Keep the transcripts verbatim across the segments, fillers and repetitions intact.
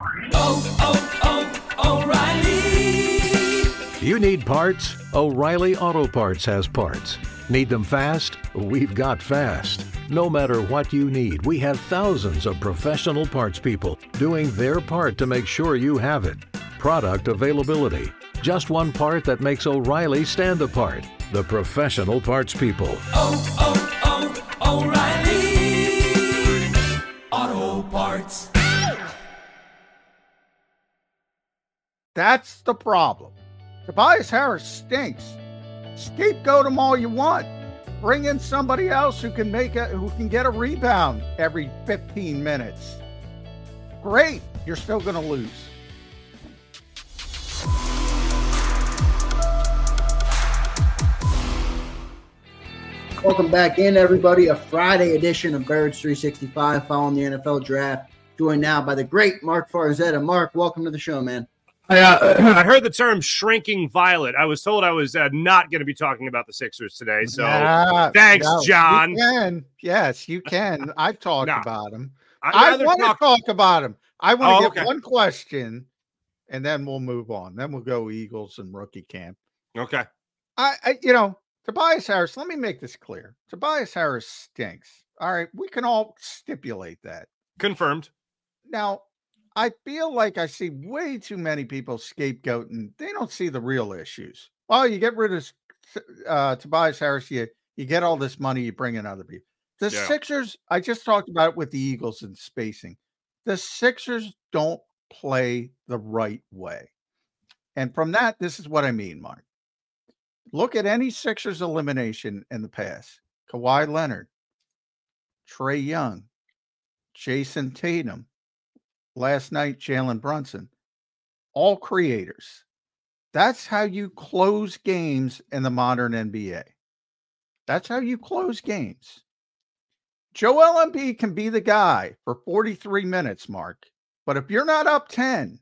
Oh, oh, oh, O'Reilly. You need parts? O'Reilly Auto Parts has parts. Need them fast? We've got fast. No matter what you need, we have thousands of professional parts people doing their part to make sure you have it. Product availability. Just one part that makes O'Reilly stand apart. The professional parts people. Oh, oh, oh, O'Reilly Auto Parts. That's the problem. Tobias Harris stinks. Scapegoat him all you want. Bring in somebody else who can make a who can get a rebound every fifteen minutes. Great, you're still going to lose. Welcome back in, everybody. A Friday edition of Birds three sixty-five following the N F L draft. Joined now by the great Mark Farzetta. Mark, welcome to the show, man. I, uh, I heard the term shrinking violet. I was told I was uh, not going to be talking about the Sixers today. So Nah, thanks, no, John. You can. Yes, you can. I've talked No. about him. I'd I rather want talk- to talk about him. I want to Oh, get okay. one question, and then we'll move on. Then we'll go Eagles and rookie camp. Okay. I, I you know, Tobias Harris, let me make this clear. Tobias Harris stinks. All right, we can all stipulate that. Confirmed. Now, I feel like I see way too many people scapegoating. They don't see the real issues. Well, you get rid of uh, Tobias Harris, you, you get all this money, you bring in other people. The Yeah. Sixers, I just talked about it with the Eagles and spacing. The Sixers don't play the right way. And from that, this is what I mean, Mark. Look at any Sixers elimination in the past. Kawhi Leonard, Trae Young, Jason Tatum, last night, Jalen Brunson, all creators. That's how you close games in the modern N B A. That's how you close games. Joel Embiid can be the guy for forty-three minutes, Mark. But if you're not up ten,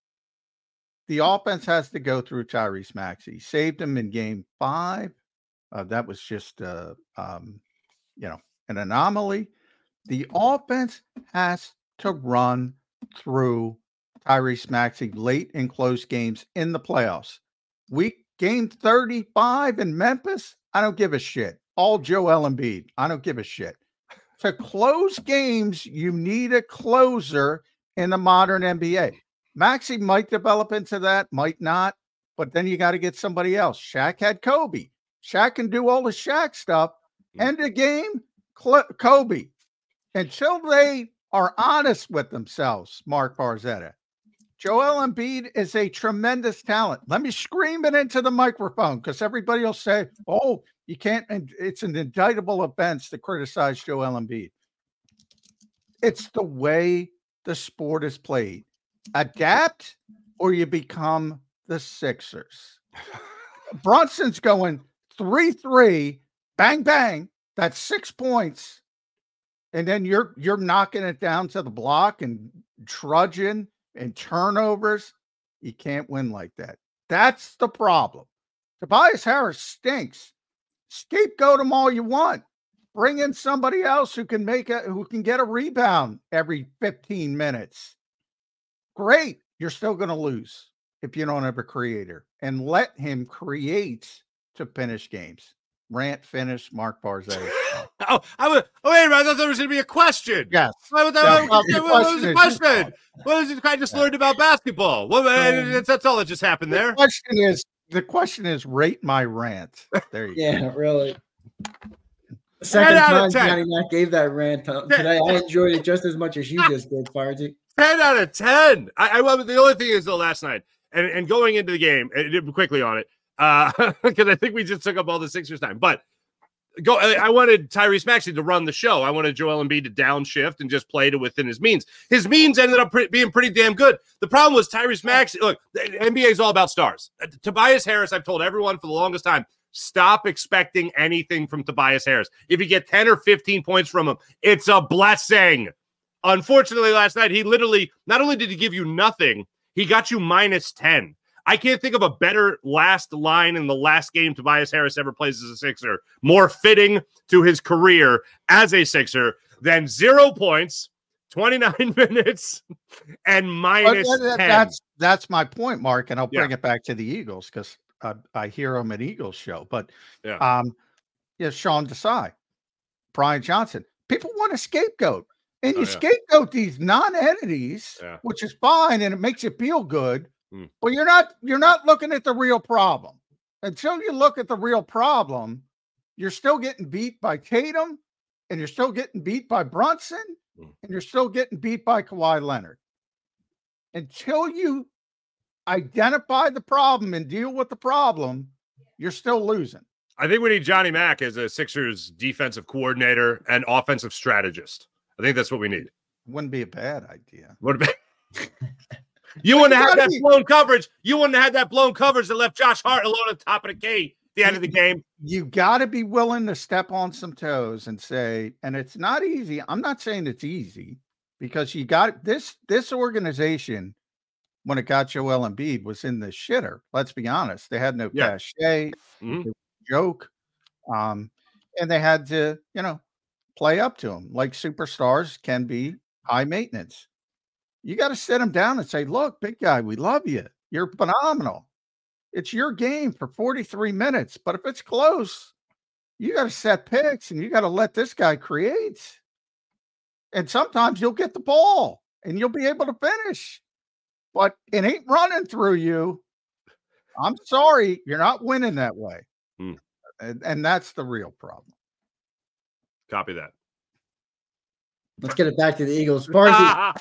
the offense has to go through Tyrese Maxey. Saved him in game five. Uh, that was just, uh, um, you know, an anomaly. The offense has to run through Tyrese Maxey late in close games in the playoffs. Week game thirty-five in Memphis, I don't give a shit. All Joel Embiid, I don't give a shit. To close games, you need a closer in the modern N B A. Maxey might develop into that, might not, but then you got to get somebody else. Shaq had Kobe. Shaq can do all the Shaq stuff. End the game, Cl- Kobe. Until they are honest with themselves, Mark Farzetta. Joel Embiid is a tremendous talent. Let me scream it into the microphone because everybody will say, oh, you can't, and it's an indictable offense to criticize Joel Embiid. It's the way the sport is played. Adapt or you become the Sixers. Brunson's going three three, bang, bang. That's six points. And then you're you're knocking it down to the block and trudging and turnovers. You can't win like that. That's the problem. Tobias Harris stinks. Scapegoat him all you want. Bring in somebody else who can make a who can get a rebound every fifteen minutes. Great. You're still going to lose if you don't have a creator. And let him create to finish games. Rant finish, Mark Farzetta. Oh, I was, oh, wait a minute. I thought there was going to be a question. Yes. What, what, Yeah, what, well, the what was question the is- question? What was it? I just learned about basketball. What, Um, that's all that just happened The there. question is, the question is rate my rant. There you go. Yeah, really. The second out of time ten. Johnny Mac gave that rant uh, today, I enjoyed it just as much as you just did, Farzy. ten out of ten. I, I love it. The only thing is, though, last night, and, and going into the game, and quickly on it, because uh, I think we just took up all the Sixers time, but go. I, I wanted Tyrese Maxey to run the show. I wanted Joel Embiid to downshift and just play to within his means. His means ended up pre- being pretty damn good. The problem was Tyrese Maxey. Look, the N B A is all about stars. Uh, Tobias Harris, I've told everyone for the longest time, stop expecting anything from Tobias Harris. If you get ten or fifteen points from him, it's a blessing. Unfortunately, last night, he literally, not only did he give you nothing, he got you minus ten. I can't think of a better last line in the last game Tobias Harris ever plays as a Sixer, more fitting to his career as a Sixer than zero points, twenty-nine minutes and minus But that- ten. that's that's my point, Mark, and I'll Yeah. bring it back to the Eagles because I, I hear them at Eagles show. But Yeah. um, yeah, Sean Desai, Brian Johnson, people want a scapegoat, and Oh, you yeah. scapegoat these non-entities, Yeah. which is fine, and it makes you feel good. Hmm. But you're not you're not looking at the real problem. Until you look at the real problem, you're still getting beat by Tatum, and you're still getting beat by Brunson, Hmm. and you're still getting beat by Kawhi Leonard. Until you identify the problem and deal with the problem, you're still losing. I think we need Johnny Mack as a Sixers defensive coordinator and offensive strategist. I think that's what we need. Wouldn't be a bad idea. What about you wouldn't have had gotta that be- blown coverage. You wouldn't have had that blown coverage that left Josh Hart alone at the top of the key at the end of the game. You got to be willing to step on some toes and say, and it's not easy. I'm not saying it's easy because you got this this organization when it got Joel Embiid was in the shitter. Let's be honest. They had no Yeah. cachet, Mhm. joke. Um, and they had to, you know, play up to him like superstars can be high maintenance. You got to sit him down and say, look, big guy, we love you. You're phenomenal. It's your game for forty-three minutes. But if it's close, you got to set picks and you got to let this guy create. And sometimes you'll get the ball and you'll be able to finish. But it ain't running through you. I'm sorry, you're not winning that way. Hmm. And, and that's the real problem. Copy that. Let's get it back to the Eagles. Barzy,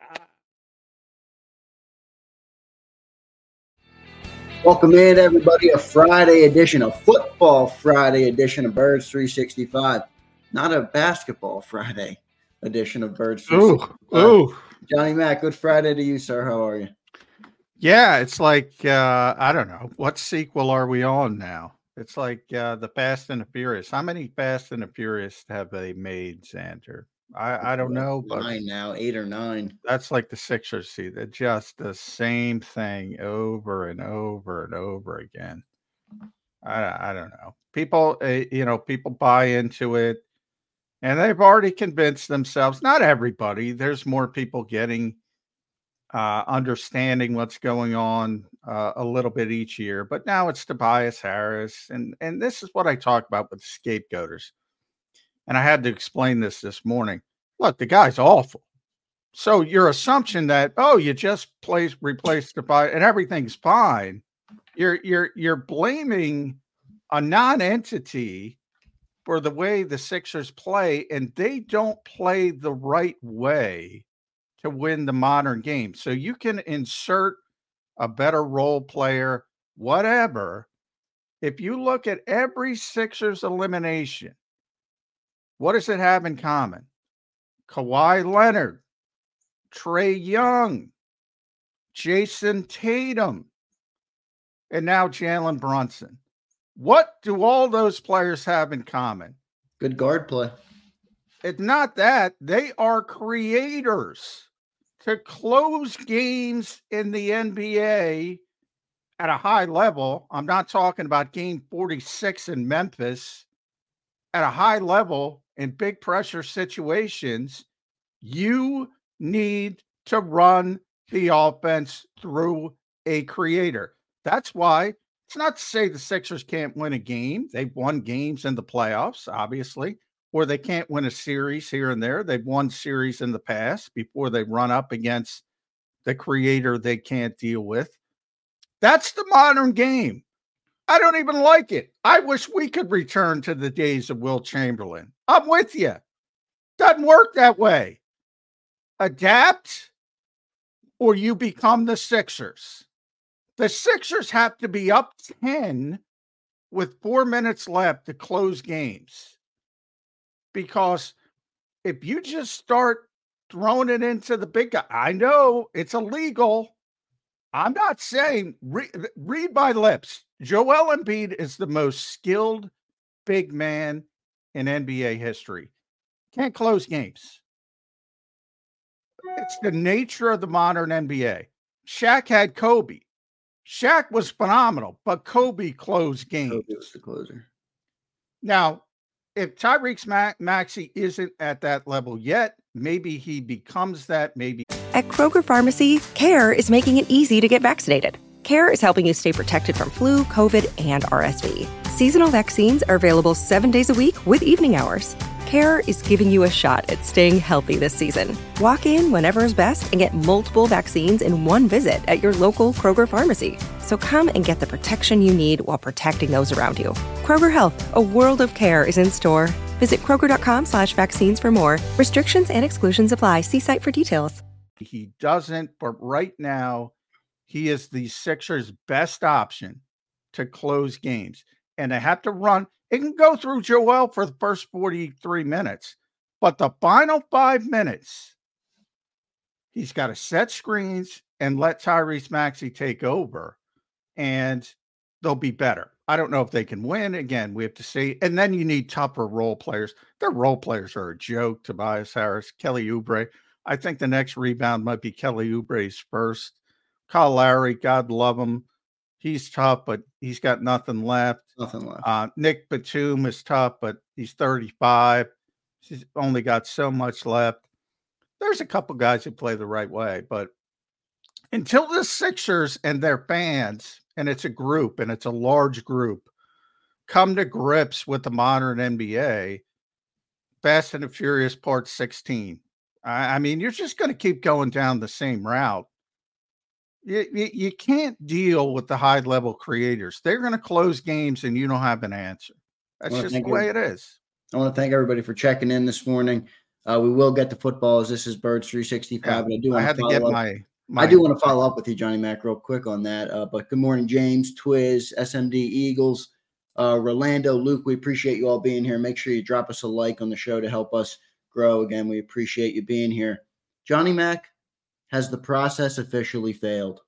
welcome in, everybody. A Friday edition, a football Friday edition of Birds three sixty-five. Not a basketball Friday edition of Birds three sixty-five. ooh. Johnny Mack, good Friday to you, sir. How are you? Yeah, it's like uh, I don't know what sequel are we on now. It's like uh, the Fast and the Furious. How many Fast and the Furious have they made, Xander? I, I don't know, but Nine now, eight or nine. that's like the Sixers. See, they're just the same thing over and over and over again. I I don't know. People, uh, you know, people buy into it, and they've already convinced themselves. Not everybody. There's more people getting uh, understanding what's going on uh, a little bit each year. But now it's Tobias Harris, and and this is what I talk about with scapegoaters. And I had to explain this this morning. Look, the guy's awful. So your assumption that, oh, you just place replace Tobias and everything's fine. You're you're you're blaming a non-entity for the way the Sixers play, and they don't play the right way to win the modern game. So you can insert a better role player, whatever. If you look at every Sixers elimination, what does it have in common? Kawhi Leonard, Trae Young, Jason Tatum, and now Jalen Brunson. What do all those players have in common? Good guard play. It's not that. They are creators to close games in the N B A at a high level. I'm not talking about game forty-six in Memphis. At a high level in big pressure situations, you need to run the offense through a creator. That's why it's not to say the Sixers can't win a game. They've won games in the playoffs, obviously, or they can't win a series here and there. They've won series in the past before they run up against the creator they can't deal with. That's the modern game. I don't even like it. I wish we could return to the days of Will Chamberlain. I'm with you. Doesn't work that way. Adapt or you become the Sixers. The Sixers have to be up ten with four minutes left to close games. Because if you just start throwing it into the big guy, I know it's illegal. I'm not saying, read, read my lips. Joel Embiid is the most skilled big man in N B A history. Can't close games. It's the nature of the modern N B A. Shaq had Kobe. Shaq was phenomenal, but Kobe closed games. Kobe was the closer. Now, if Tyrese Ma- Maxey isn't at that level yet, maybe he becomes that. Maybe. At Kroger Pharmacy, CARE is making it easy to get vaccinated. CARE is helping you stay protected from flu, COVID, and R S V. Seasonal vaccines are available seven days a week with evening hours. CARE is giving you a shot at staying healthy this season. Walk in whenever is best and get multiple vaccines in one visit at your local Kroger pharmacy. So come and get the protection you need while protecting those around you. Kroger Health, a world of care is in store. Visit kroger.com slash vaccines for more. Restrictions and exclusions apply. See site for details. He doesn't, but right now, he is the Sixers' best option to close games. And they have to run. It can go through Joel for the first forty-three minutes, but the final five minutes, he's got to set screens and let Tyrese Maxey take over, and they'll be better. I don't know if they can win. Again, we have to see. And then you need tougher role players. Their role players are a joke. Tobias Harris, Kelly Oubre. I think the next rebound might be Kelly Oubre's first. Kyle Lowry, God love him. He's tough, but he's got nothing left. Nothing left. Uh, Nick Batum is tough, but he's thirty-five. He's only got so much left. There's a couple guys who play the right way, but until the Sixers and their fans, and it's a group, and it's a large group, come to grips with the modern N B A, Fast and the Furious Part sixteen. I, I mean, you're just going to keep going down the same route. You, you, you can't deal with the high-level creators. They're going to close games, and you don't have an answer. That's just the way it is. I want to thank everybody for checking in this morning. Uh, we will get to football as this is Birds three sixty-five. Yeah, and I do want I had to get up. my, my. I do want to follow up with you, Johnny Mac, real quick on that. Uh, but good morning, James, Twiz, S M D Eagles, uh, Rolando, Luke. We appreciate you all being here. Make sure you drop us a like on the show to help us grow. Again, we appreciate you being here. Johnny Mac, has the process officially failed?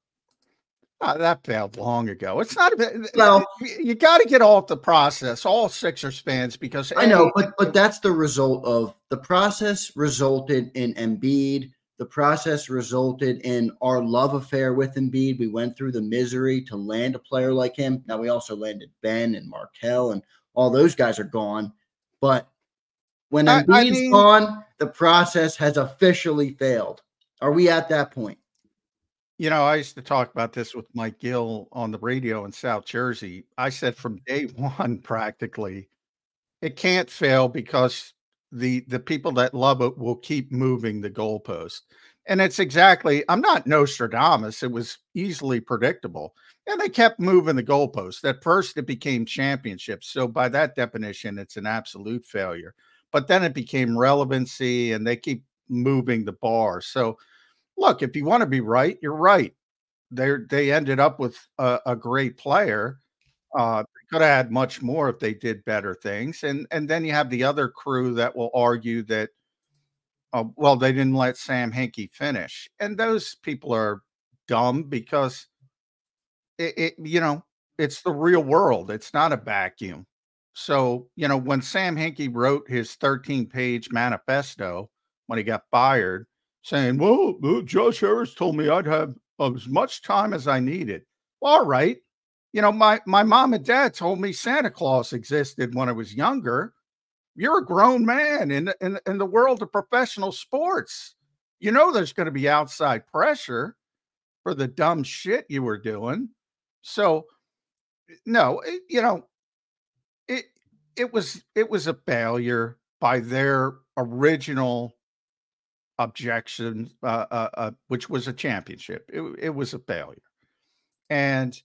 Oh, that failed long ago. It's not a bit. Well, you got to get off the process, all Sixers fans, because I know, but but that's the result of the process. Resulted in Embiid. The process resulted in our love affair with Embiid. We went through the misery to land a player like him. Now we also landed Ben and Markelle, and all those guys are gone. But when I, Embiid's I mean, gone, the process has officially failed. Are we at that point? You know, I used to talk about this with Mike Gill on the radio in South Jersey. I said from day one, practically, it can't fail because the the people that love it will keep moving the goalpost. And it's exactly, I'm not Nostradamus. It was easily predictable. And they kept moving the goalpost. At first, it became championships. So by that definition, it's an absolute failure. But then it became relevancy, and they keep moving the bar. So look, if you want to be right, you're right. They they ended up with a, a great player. Uh, they could have had much more if they did better things. And and then you have the other crew that will argue that, uh, well, they didn't let Sam Hinkie finish. And those people are dumb because, it, it you know, it's the real world. It's not a vacuum. So, you know, when Sam Hinkie wrote his thirteen-page manifesto when he got fired, saying, well, Josh Harris told me I'd have as much time as I needed. Well, all right. You know, my, my mom and dad told me Santa Claus existed when I was younger. You're a grown man in, in, in the world of professional sports. You know, there's going to be outside pressure for the dumb shit you were doing. So, no, it, you know, it, it was, it was a failure by their original objection, uh, uh, uh, which was a championship. It, it was a failure. And,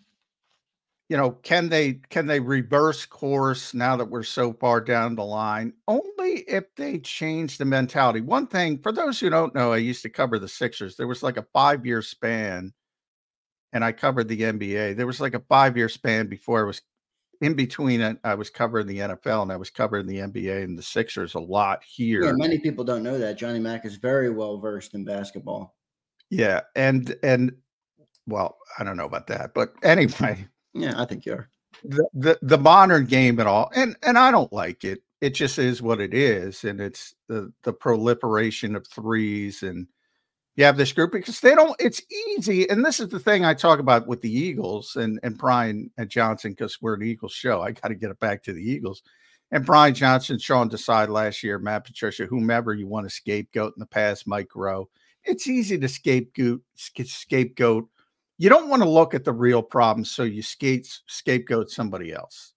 you know, can they can they reverse course now that we're so far down the line? Only if they change the mentality. One thing, for those who don't know, I used to cover the Sixers. There was like a five-year span, and I covered the N B A. There was like a five-year span before I was in between it. I was covering the N F L, and I was covering the N B A and the Sixers a lot here. Yeah, many people don't know that. Johnny Mac is very well versed in basketball. Yeah, and and well, I don't know about that, but anyway. Yeah, I think you are. The, the the modern game and all, and and I don't like it. It just is what it is, and it's the the proliferation of threes, and you have this group because they don't. It's easy, and this is the thing I talk about with the Eagles and and Brian and Johnson, because we're an Eagles show. I got to get it back to the Eagles. And Brian Johnson, Sean Desai last year, Matt Patricia, whomever you want to scapegoat in the past, Mike Rowe. It's easy to scapegoat. Scapegoat. You don't want to look at the real problem, so you skate, scapegoat somebody else.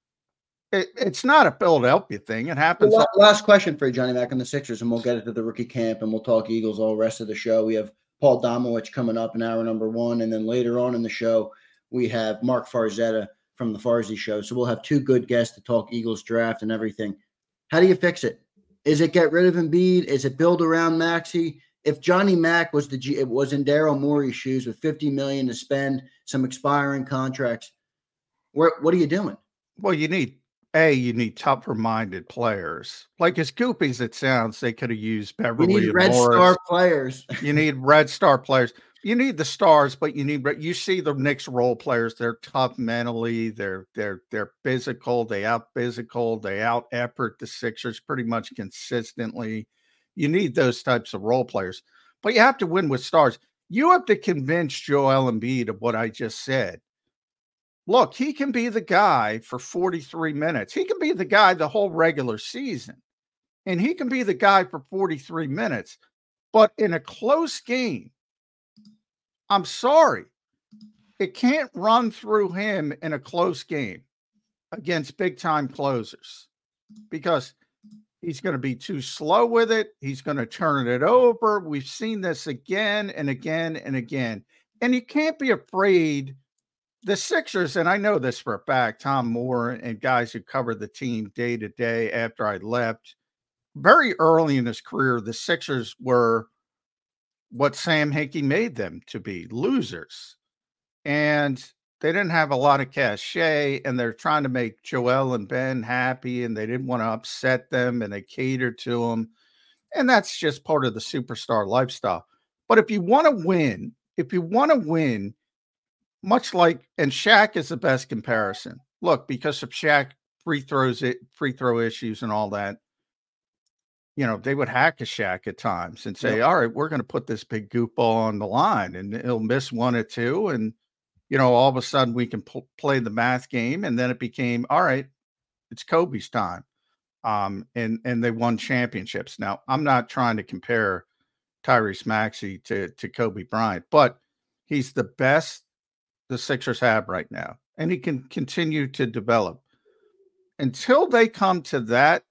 It, it's not a Philadelphia thing. It happens. Well, last question for you, Johnny Mac, on the Sixers, and we'll get into the rookie camp, and we'll talk Eagles all the rest of the show. We have Paul Domowitch coming up in hour number one, and then later on in the show, we have Mark Farzetta from the Farzy Show. So we'll have two good guests to talk Eagles draft and everything. How do you fix it? Is it get rid of Embiid? Is it build around Maxey? If Johnny Mac was the G, it was in Daryl Morey's shoes with fifty million dollars to spend, some expiring contracts, where, what are you doing? Well, you need A, you need tougher-minded players. Like as goopy as it sounds, they could have used Beverly You need and red Morris. star players. You need red star players. You need the stars, but you need you see the Knicks role players. They're tough mentally. They're they're they're physical. They out physical. They out effort the Sixers pretty much consistently. You need those types of role players, but you have to win with stars. You have to convince Joel Embiid of what I just said. Look, he can be the guy for forty-three minutes. He can be the guy the whole regular season, and he can be the guy for forty-three minutes. But in a close game, I'm sorry, it can't run through him in a close game against big-time closers because he's going to be too slow with it. He's going to turn it over. We've seen this again and again and again. And you can't be afraid. The Sixers, and I know this for a fact, Tom Moore and guys who cover the team day to day after I left, very early in his career, the Sixers were what Sam Hinkie made them to be, losers. And they didn't have a lot of cachet, and they're trying to make Joel and Ben happy, and they didn't want to upset them, and they catered to them. And that's just part of the superstar lifestyle. But if you want to win, if you want to win, much like, and Shaq is the best comparison. Look, because of Shaq free throws, it free throw issues and all that, you know, they would hack a Shaq at times and say, yep. all right, we're going to put this big goofball on the line, and he'll miss one or two. And, you know, all of a sudden we can p- play the math game. And then it became, all right, it's Kobe's time. Um, and, and they won championships. Now, I'm not trying to compare Tyrese Maxey to, to Kobe Bryant, but he's the best the Sixers have right now. And he can continue to develop until they come to that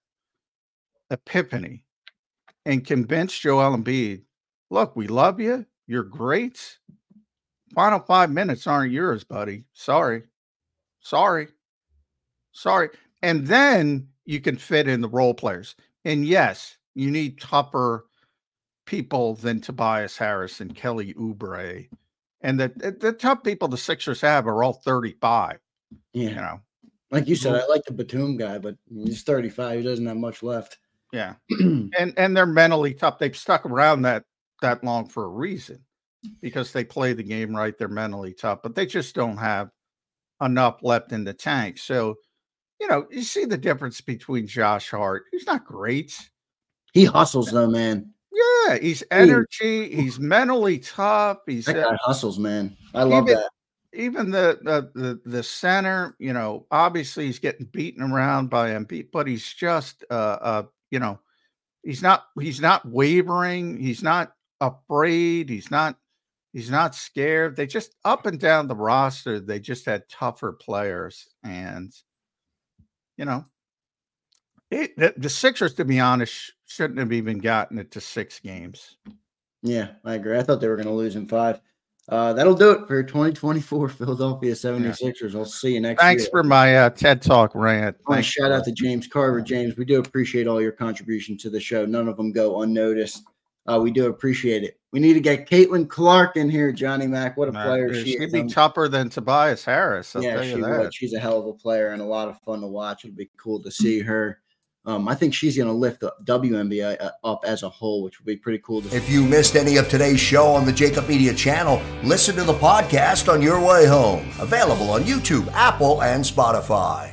epiphany and convince Joel Embiid, look, we love you. You're great. Final five minutes aren't yours, buddy. Sorry. Sorry. Sorry. And then you can fit in the role players. And yes, you need tougher people than Tobias Harris and Kelly Oubre. And the, the, the tough people the Sixers have are all thirty-five. Yeah. You know, like you said, I like the Batum guy, but he's thirty-five. He doesn't have much left. Yeah. and and they're mentally tough. They've stuck around that that long for a reason because they play the game right. They're mentally tough, but they just don't have enough left in the tank. So, you know, you see the difference between Josh Hart. He's not great. He hustles though, man. Yeah, he's energy. He's mentally tough. He's that guy uh, hustles, man. I love even, that. Even the, the the the center, you know, obviously he's getting beaten around by Embiid, but he's just, uh, uh, you know, he's not he's not wavering. He's not afraid. He's not he's not scared. They just up and down the roster, they just had tougher players, and you know. It, the, the Sixers, to be honest, shouldn't have even gotten it to six games. Yeah, I agree. I thought they were going to lose in five. Uh, that'll do it for twenty twenty-four Philadelphia seventy-sixers. Yeah. I'll see you next Thanks year. for my uh, TED Talk rant. I want to shout out to James Carver. James, we do appreciate all your contribution to the show. None of them go unnoticed. Uh, we do appreciate it. We need to get Caitlin Clark in here, Johnny Mac. What a uh, player she she'd is. She'd be tougher than Tobias Harris. I'll yeah, tell you she that. would. She's a hell of a player and a lot of fun to watch. It'll be cool to see her. Um, I think she's going to lift the W N B A up as a whole, which would be pretty cool to see. If you missed any of today's show on the Jacob Media channel, listen to the podcast on your way home. Available on YouTube, Apple, and Spotify.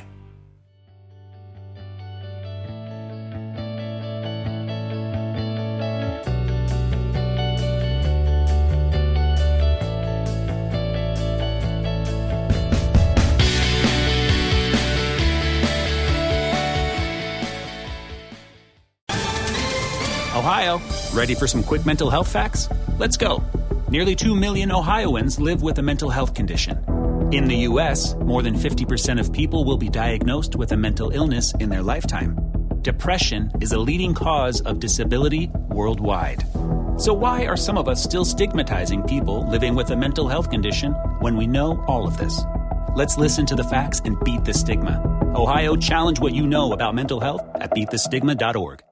Ohio. Ready for some quick mental health facts? Let's go. Nearly two million Ohioans live with a mental health condition. In the U S, more than fifty percent of people will be diagnosed with a mental illness in their lifetime. Depression is a leading cause of disability worldwide. So why are some of us still stigmatizing people living with a mental health condition when we know all of this? Let's listen to the facts and beat the stigma. Ohio, challenge what you know about mental health at beat the stigma dot org.